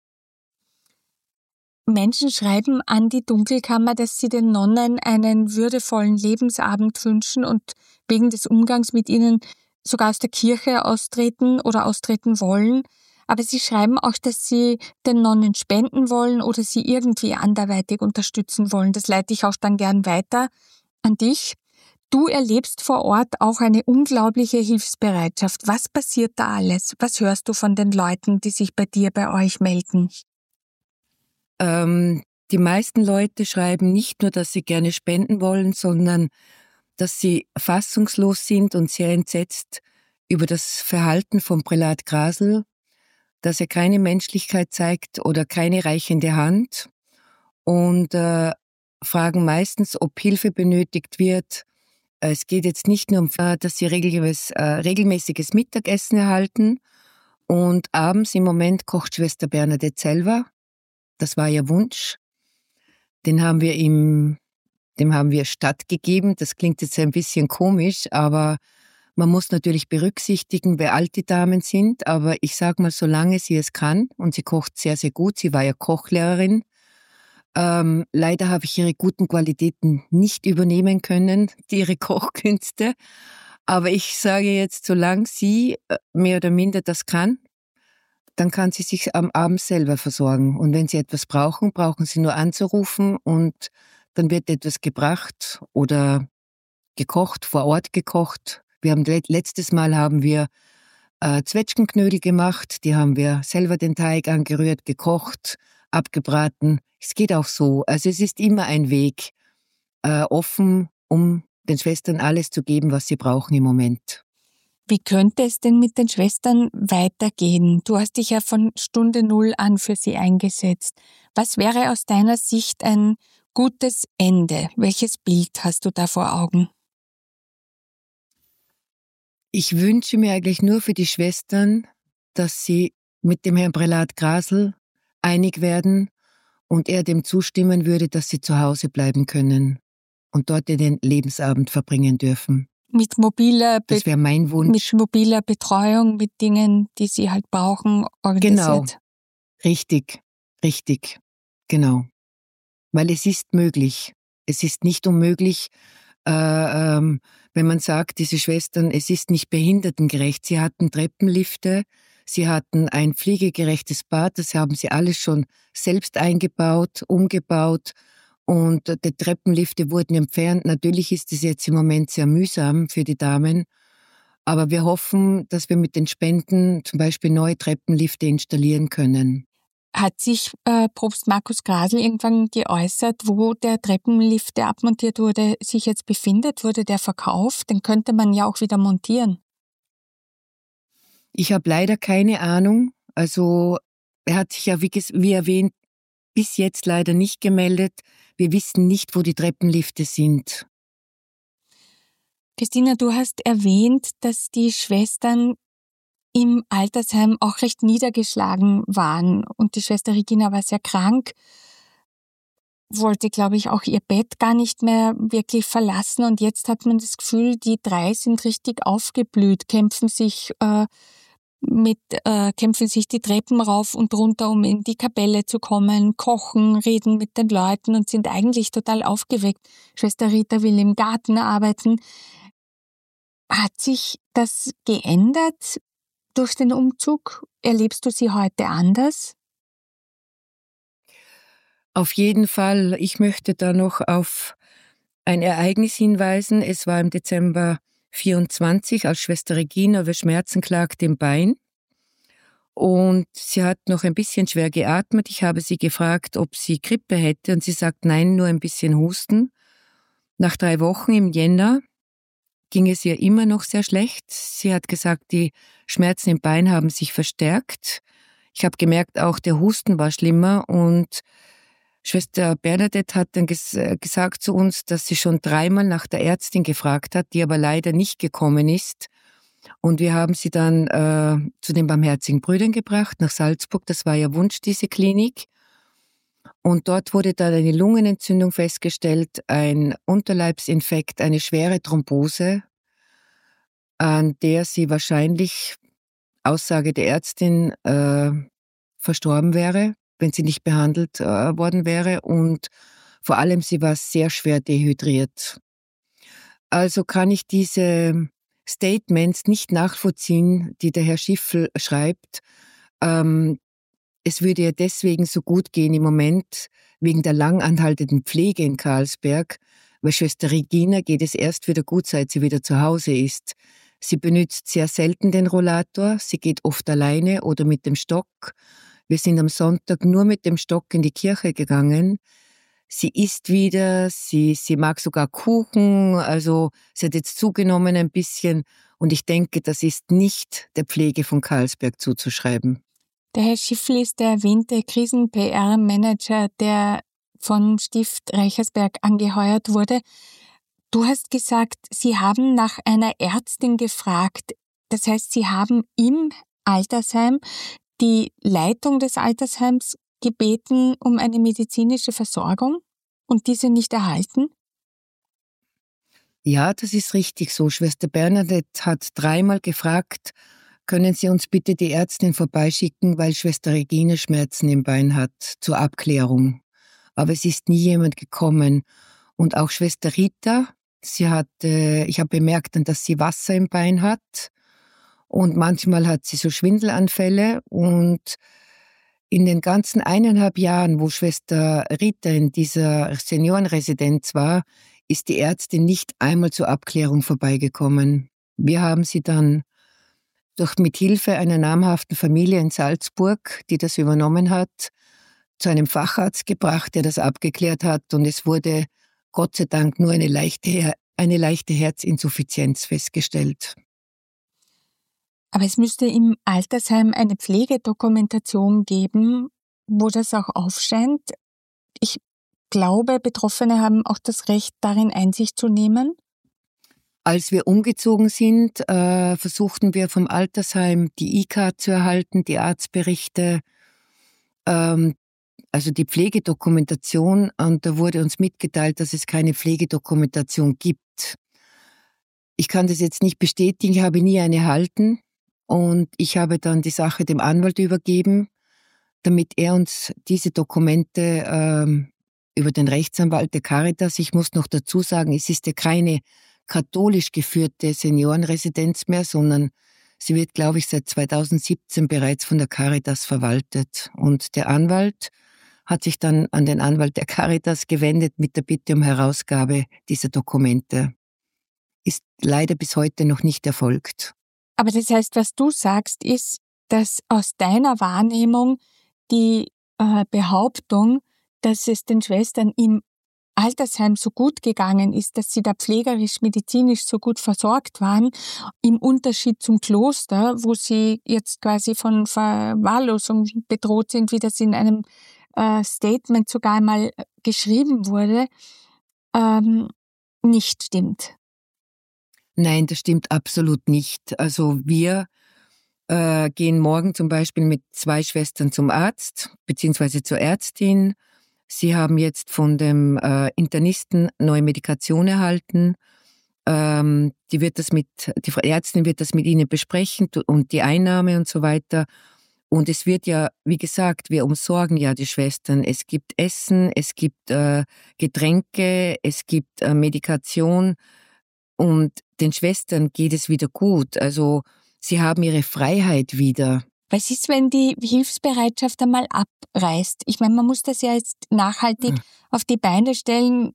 Speaker 2: Menschen schreiben an die Dunkelkammer, dass sie den Nonnen einen würdevollen Lebensabend wünschen und wegen des Umgangs mit ihnen sogar aus der Kirche austreten oder austreten wollen. Aber sie schreiben auch, dass sie den Nonnen spenden wollen oder sie irgendwie anderweitig unterstützen wollen. Das leite ich auch dann gern weiter an dich. Du erlebst vor Ort auch eine unglaubliche Hilfsbereitschaft. Was passiert da alles? Was hörst du von den Leuten, die sich bei euch melden?
Speaker 3: Die meisten Leute schreiben nicht nur, dass sie gerne spenden wollen, sondern dass sie fassungslos sind und sehr entsetzt über das Verhalten von Prälat Grasl, dass er keine Menschlichkeit zeigt oder keine reichende Hand und fragen meistens, ob Hilfe benötigt wird. Es geht jetzt nicht nur um, dass sie regelmäßiges Mittagessen erhalten und abends im Moment kocht Schwester Bernadette selber. Das war ihr Wunsch. Dem haben wir stattgegeben. Das klingt jetzt ein bisschen komisch, aber man muss natürlich berücksichtigen, wer alte Damen sind. Aber ich sage mal, solange sie es kann, und sie kocht sehr, sehr gut, sie war ja Kochlehrerin. Leider habe ich ihre guten Qualitäten nicht übernehmen können, ihre Kochkünste. Aber ich sage jetzt, solange sie mehr oder minder das kann, dann kann sie sich am Abend selber versorgen. Und wenn sie etwas brauchen, brauchen sie nur anzurufen und dann wird etwas gebracht oder gekocht, vor Ort gekocht. Letztes Mal haben wir Zwetschgenknödel gemacht, die haben wir selber den Teig angerührt, gekocht, abgebraten. Es geht auch so. Also es ist immer ein Weg offen, um den Schwestern alles zu geben, was sie brauchen im Moment.
Speaker 2: Wie könnte es denn mit den Schwestern weitergehen? Du hast dich ja von Stunde Null an für sie eingesetzt. Was wäre aus deiner Sicht ein gutes Ende? Welches Bild hast du da vor Augen?
Speaker 3: Ich wünsche mir eigentlich nur für die Schwestern, dass sie mit dem Herrn Prälat Grasl einig werden und er dem zustimmen würde, dass sie zu Hause bleiben können und dort den Lebensabend verbringen dürfen. Das wäre mein Wunsch.
Speaker 2: Mit mobiler Betreuung, mit Dingen, die sie halt brauchen, organisiert.
Speaker 3: Genau, richtig, genau. Weil es ist möglich. Es ist nicht unmöglich, wenn man sagt, diese Schwestern, es ist nicht behindertengerecht. Sie hatten Treppenlifte, sie hatten ein pflegegerechtes Bad, das haben sie alles schon selbst eingebaut, umgebaut. Und die Treppenlifte wurden entfernt. Natürlich ist es jetzt im Moment sehr mühsam für die Damen. Aber wir hoffen, dass wir mit den Spenden zum Beispiel neue Treppenlifte installieren können.
Speaker 2: Hat sich Propst Markus Grasl irgendwann geäußert, wo der Treppenlift, der abmontiert wurde, sich jetzt befindet? Wurde der verkauft? Den könnte man ja auch wieder montieren.
Speaker 3: Ich habe leider keine Ahnung. Also er hat sich ja, wie erwähnt, bis jetzt leider nicht gemeldet. Wir wissen nicht, wo die Treppenlifte sind.
Speaker 2: Christina, du hast erwähnt, dass die Schwestern im Altersheim auch recht niedergeschlagen waren und die Schwester Regina war sehr krank, wollte, glaube ich, auch ihr Bett gar nicht mehr wirklich verlassen und jetzt hat man das Gefühl, die drei sind richtig aufgeblüht, kämpfen sich die Treppen rauf und runter, um in die Kapelle zu kommen, kochen, reden mit den Leuten und sind eigentlich total aufgeweckt. Schwester Rita will im Garten arbeiten. Hat sich das geändert durch den Umzug? Erlebst du sie heute anders?
Speaker 3: Auf jeden Fall. Ich möchte da noch auf ein Ereignis hinweisen. Es war im Dezember 24, als Schwester Regina über Schmerzen klagte im Bein. Und sie hat noch ein bisschen schwer geatmet. Ich habe sie gefragt, ob sie Grippe hätte. Und sie sagt, nein, nur ein bisschen Husten. Nach 3 Wochen im Jänner ging es ihr immer noch sehr schlecht. Sie hat gesagt, die Schmerzen im Bein haben sich verstärkt. Ich habe gemerkt, auch der Husten war schlimmer. Und Schwester Bernadette hat dann gesagt zu uns, dass sie schon 3-mal nach der Ärztin gefragt hat, die aber leider nicht gekommen ist. Und wir haben sie dann zu den Barmherzigen Brüdern gebracht, nach Salzburg. Das war ihr Wunsch, diese Klinik. Und dort wurde dann eine Lungenentzündung festgestellt, ein Unterleibsinfekt, eine schwere Thrombose, an der sie wahrscheinlich, Aussage der Ärztin, verstorben wäre, wenn sie nicht behandelt worden wäre. Und vor allem, sie war sehr schwer dehydriert. Also kann ich diese Statements nicht nachvollziehen, die der Herr Schiffel schreibt. Es würde ihr deswegen so gut gehen im Moment, wegen der lang anhaltenden Pflege in Karlsberg, weil Schwester Regina geht es erst wieder gut, seit sie wieder zu Hause ist. Sie benutzt sehr selten den Rollator, sie geht oft alleine oder mit dem Stock. Wir sind am Sonntag nur mit dem Stock in die Kirche gegangen. Sie isst wieder, sie mag sogar Kuchen, also sie hat jetzt zugenommen ein bisschen und ich denke, das ist nicht der Pflege von Karlsberg zuzuschreiben.
Speaker 2: Der Herr Schiffl ist der erwähnte Krisen-PR-Manager, der von Stift Reichersberg angeheuert wurde. Du hast gesagt, Sie haben nach einer Ärztin gefragt. Das heißt, Sie haben im Altersheim die Leitung des Altersheims gebeten um eine medizinische Versorgung und diese nicht erhalten?
Speaker 3: Ja, das ist richtig so. Schwester Bernadette hat 3-mal gefragt, können Sie uns bitte die Ärztin vorbeischicken, weil Schwester Regina Schmerzen im Bein hat, zur Abklärung. Aber es ist nie jemand gekommen. Und auch Schwester Rita, ich habe bemerkt, dass sie Wasser im Bein hat. Und manchmal hat sie so Schwindelanfälle. Und in den ganzen 1,5 Jahren, wo Schwester Rita in dieser Seniorenresidenz war, ist die Ärztin nicht einmal zur Abklärung vorbeigekommen. Wir haben sie dann mit Hilfe einer namhaften Familie in Salzburg, die das übernommen hat, zu einem Facharzt gebracht, der das abgeklärt hat. Und es wurde Gott sei Dank nur eine leichte Herzinsuffizienz festgestellt.
Speaker 2: Aber es müsste im Altersheim eine Pflegedokumentation geben, wo das auch aufscheint. Ich glaube, Betroffene haben auch das Recht, darin Einsicht zu nehmen.
Speaker 3: Als wir umgezogen sind, versuchten wir vom Altersheim die E-Card zu erhalten, die Arztberichte, also die Pflegedokumentation. Und da wurde uns mitgeteilt, dass es keine Pflegedokumentation gibt. Ich kann das jetzt nicht bestätigen, ich habe nie eine erhalten. Und ich habe dann die Sache dem Anwalt übergeben, damit er uns diese Dokumente über den Rechtsanwalt der Caritas, ich muss noch dazu sagen, es ist ja keine katholisch geführte Seniorenresidenz mehr, sondern sie wird, glaube ich, seit 2017 bereits von der Caritas verwaltet. Und der Anwalt hat sich dann an den Anwalt der Caritas gewendet mit der Bitte um Herausgabe dieser Dokumente. Ist leider bis heute noch nicht erfolgt.
Speaker 2: Aber das heißt, was du sagst, ist, dass aus deiner Wahrnehmung die Behauptung, dass es den Schwestern im Altersheim so gut gegangen ist, dass sie da pflegerisch, medizinisch so gut versorgt waren, im Unterschied zum Kloster, wo sie jetzt quasi von Verwahrlosung bedroht sind, wie das in einem Statement sogar einmal geschrieben wurde, nicht stimmt.
Speaker 3: Nein, das stimmt absolut nicht. Also wir gehen morgen zum Beispiel mit 2 Schwestern zum Arzt beziehungsweise zur Ärztin. Sie haben jetzt von dem Internisten neue Medikation erhalten. Die Ärztin wird das mit ihnen besprechen und die Einnahme und so weiter. Und es wird ja, wie gesagt, wir umsorgen ja die Schwestern. Es gibt Essen, es gibt Getränke, es gibt Medikation und den Schwestern geht es wieder gut. Also sie haben ihre Freiheit wieder.
Speaker 2: Was ist, wenn die Hilfsbereitschaft einmal abreißt? Ich meine, man muss das ja jetzt nachhaltig auf die Beine stellen.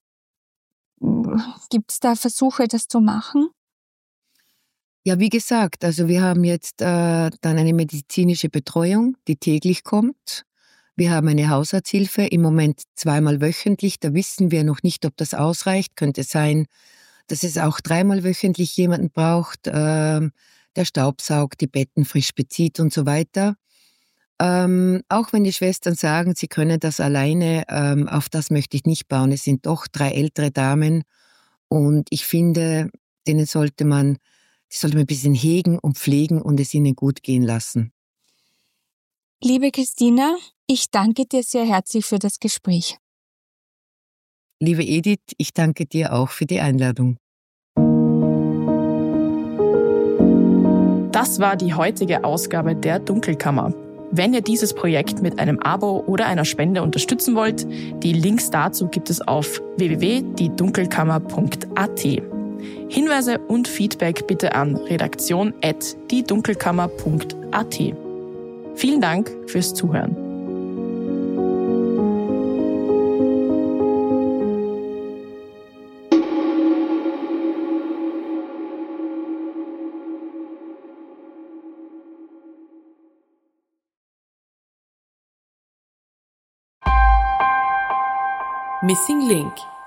Speaker 2: Gibt es da Versuche, das zu machen?
Speaker 3: Ja, wie gesagt, also wir haben jetzt dann eine medizinische Betreuung, die täglich kommt. Wir haben eine Hausarzthilfe, im Moment 2-mal wöchentlich. Da wissen wir noch nicht, ob das ausreicht. Könnte sein, dass es auch 3-mal wöchentlich jemanden braucht, der staubsaugt, die Betten frisch bezieht und so weiter. Auch wenn die Schwestern sagen, sie können das alleine, auf das möchte ich nicht bauen. Es sind doch 3 ältere Damen und ich finde, die sollte man ein bisschen hegen und pflegen und es ihnen gut gehen lassen.
Speaker 2: Liebe Christina, ich danke dir sehr herzlich für das Gespräch.
Speaker 3: Liebe Edith, ich danke dir auch für die Einladung.
Speaker 1: Das war die heutige Ausgabe der Dunkelkammer. Wenn ihr dieses Projekt mit einem Abo oder einer Spende unterstützen wollt, die Links dazu gibt es auf www.diedunkelkammer.at. Hinweise und Feedback bitte an redaktion@diedunkelkammer.at. Vielen Dank fürs Zuhören.
Speaker 4: Missing Link